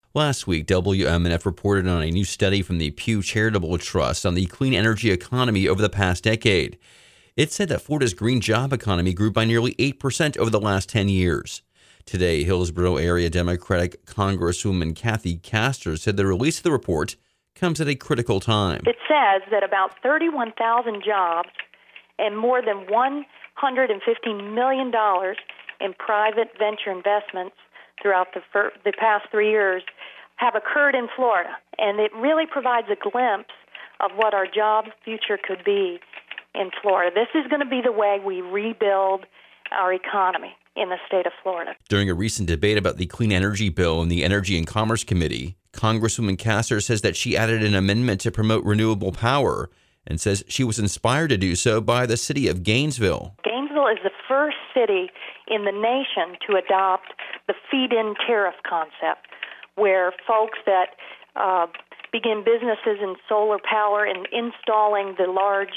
Last week, WMNF reported on a new study from the Pew Charitable Trust on the clean energy economy over the past decade. It said that Florida's green job economy grew by nearly 8% over the last 10 years. Today, Hillsborough area Democratic Congresswoman Kathy Castor said the release of the report comes at a critical time. It says that about 31,000 jobs and more than $150 million in private venture investments throughout the past 3 years have occurred in Florida. And it really provides a glimpse of what our job future could be in Florida. This is going to be the way we rebuild our economy in the state of Florida. During a recent debate about the clean energy bill in the Energy and Commerce Committee, Congresswoman Castor says that she added an amendment to promote renewable power and says she was inspired to do so by the city of Gainesville. Gainesville is the first city in the nation to adopt the feed-in tariff concept, where folks that begin businesses in solar power and installing the large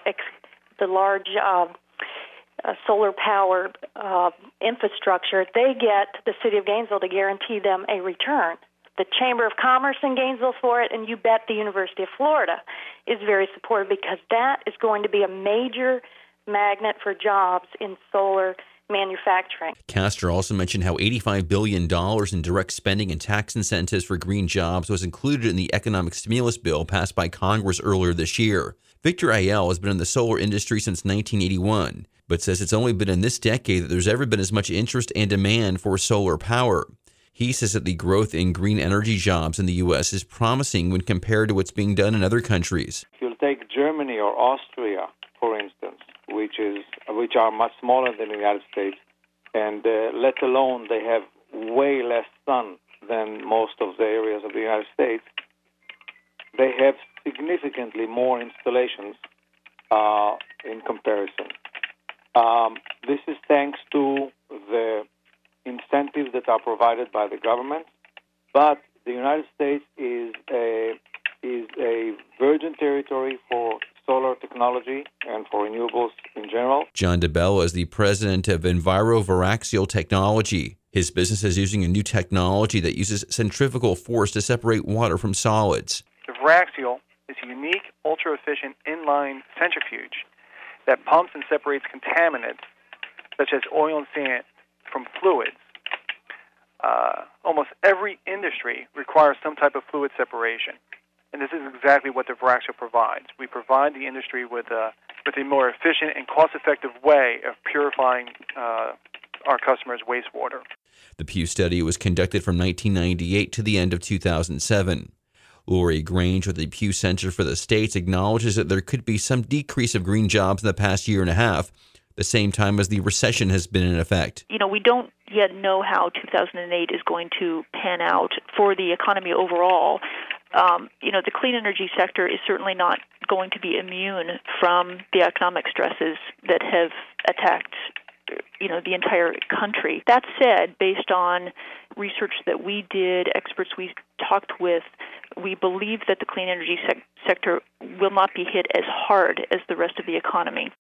solar power infrastructure, they get the city of Gainesville to guarantee them a return. The Chamber of Commerce in Gainesville for it, and you bet the University of Florida is very supportive, because that is going to be a major magnet for jobs in solar manufacturing. Castor also mentioned how $85 billion in direct spending and tax incentives for green jobs was included in the economic stimulus bill passed by Congress earlier this year. Victor Ayel has been in the solar industry since 1981, but says it's only been in this decade that there's ever been as much interest and demand for solar power. He says that the growth in green energy jobs in the U.S. is promising when compared to what's being done in other countries. If you'll take Germany or Austria, for instance, which are much smaller than the United States, and let alone they have way less sun than most of the areas of the United States, they have significantly more installations in comparison. This is thanks to the incentives that are provided by the government, but the United States is a virgin territory for solar technology and for renewables in general. John DeBella is the president of EnviroVaraxial Technology. His business is using a new technology that uses centrifugal force to separate water from solids. The Varaxial is a unique, ultra-efficient inline centrifuge that pumps and separates contaminants such as oil and sand from fluids. Almost every industry requires some type of fluid separation, and this is exactly what the Varaxial provides. We provide the industry with a more efficient and cost-effective way of purifying our customers' wastewater. The Pew study was conducted from 1998 to the end of 2007. Lori Grange with the Pew Center for the States acknowledges that there could be some decrease of green jobs in the past year and a half, the same time as the recession has been in effect. We don't yet know how 2008 is going to pan out for the economy overall. The clean energy sector is certainly not going to be immune from the economic stresses that have attacked, the entire country. That said, based on research that we did, experts we talked with, we believe that the clean energy sector will not be hit as hard as the rest of the economy.